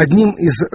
Одним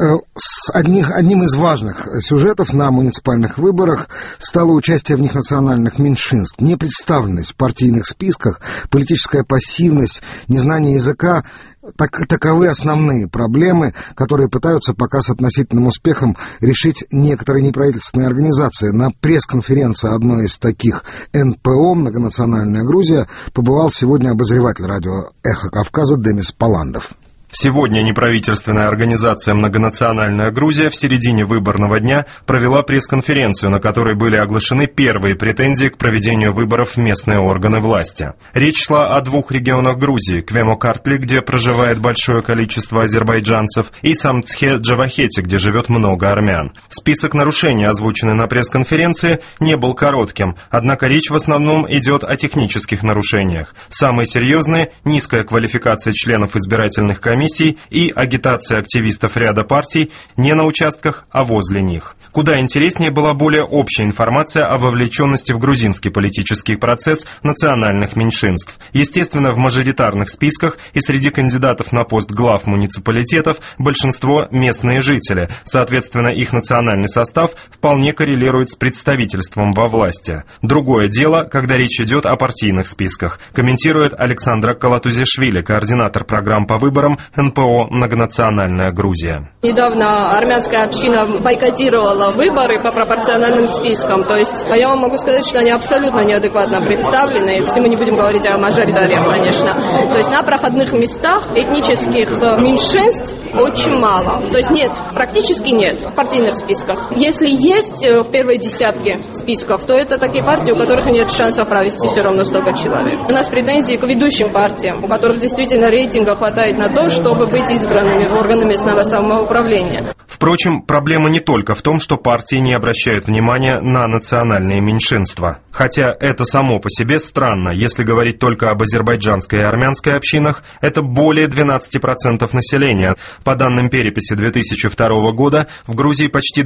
из важных сюжетов на муниципальных выборах стало участие в них национальных меньшинств. Непредставленность в партийных списках, политическая пассивность, незнание языка — таковы основные проблемы, которые пытаются пока с относительным успехом решить некоторые неправительственные организации. На пресс-конференции одной из таких НПО «Многонациональная Грузия» побывал сегодня обозреватель радио «Эхо Кавказа» Демис Паландов. Сегодня неправительственная организация «Многонациональная Грузия» в середине выборного дня провела пресс-конференцию, на которой были оглашены первые претензии к проведению выборов в местные органы власти. Речь шла о двух регионах Грузии – Квемо-Картли, где проживает большое количество азербайджанцев, и Самцхе-Джавахете, где живет много армян. Список нарушений, озвученный на пресс-конференции, не был коротким, однако речь в основном идет о технических нарушениях. Самые серьезные – низкая квалификация членов избирательных комиссий и агитация активистов ряда партий не на участках, а возле них. Куда интереснее была более общая информация о вовлеченности в грузинский политический процесс национальных меньшинств. Естественно, в мажоритарных списках и среди кандидатов на пост глав муниципалитетов большинство местные жители. Соответственно, их национальный состав вполне коррелирует с представительством во власти. Другое дело, когда речь идет о партийных списках, комментирует Александра Калатузишвили, координатор программ по выборам НПО «Многонациональная Грузия». Недавно армянская община бойкотировала выборы по пропорциональным спискам. То есть я вам могу сказать, что они абсолютно неадекватно представлены, если мы не будем говорить о мажоритариях, конечно. То есть на проходных местах этнических меньшинств очень мало. То есть нет, практически нет в партийных списках. Если есть в первой десятке списков, то это такие партии, у которых нет шансов провести все равно столько человек. У нас претензии к ведущим партиям, у которых действительно рейтинга хватает на то, чтобы быть избранными в органы местного самоуправления. Впрочем, проблема не только в том, что партии не обращают внимания на национальные меньшинства. Хотя это само по себе странно, если говорить только об азербайджанской и армянской общинах, это более 12% населения. По данным переписи 2002 года, в Грузии почти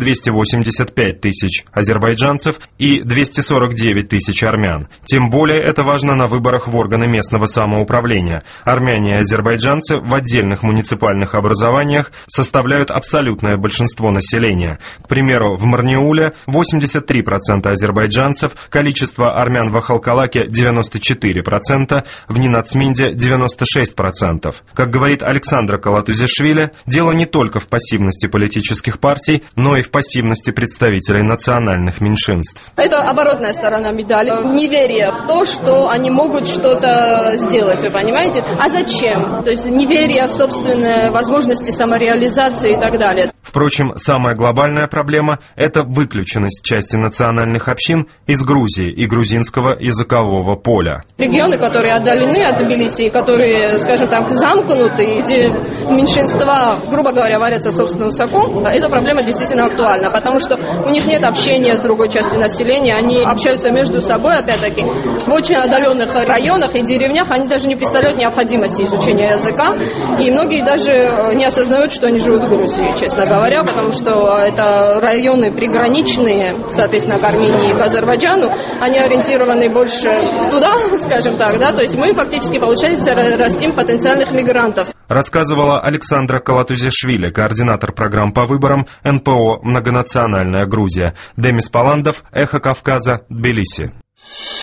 285 тысяч азербайджанцев и 249 тысяч армян. Тем более это важно на выборах в органы местного самоуправления. Армяне и азербайджанцы в отдельных муниципальных образованиях составляют абсолютное большинство населения. К примеру, в Марниуле 83% азербайджанцев, количество армян в Ахалкалаке 94%, в Нинацминде 96%. Как говорит Александра Калатузишвили, дело не только в пассивности политических партий, но и в пассивности представителей национальных меньшинств. Это оборотная сторона медали. Неверие в то, что они могут что-то сделать, вы понимаете? А зачем? То есть неверие в собственные возможности самореализации и так далее. Впрочем, самая глобальная проблема – это выключенность части национальных общин из Грузии и грузинского языкового поля. Регионы, которые отдалены от Тбилиси, которые, скажем так, замкнуты, где меньшинства, грубо говоря, варятся собственным соком, эта проблема действительно актуальна, потому что у них нет общения с другой частью населения, они общаются между собой, опять-таки, в очень отдаленных районах и деревнях, они даже не представляют необходимости изучения языка, и многие даже не осознают, что они живут в Грузии, честно говоря, потому что это районы приграничные, соответственно, к Армении и к Азербайджану, они ориентированы больше туда, скажем так, да, то есть мы фактически, получается, растим потенциальных мигрантов. Рассказывала Александра Калатузишвили, координатор программ по выборам НПО «Многонациональная Грузия». Демис Паландов, Эхо Кавказа, Тбилиси.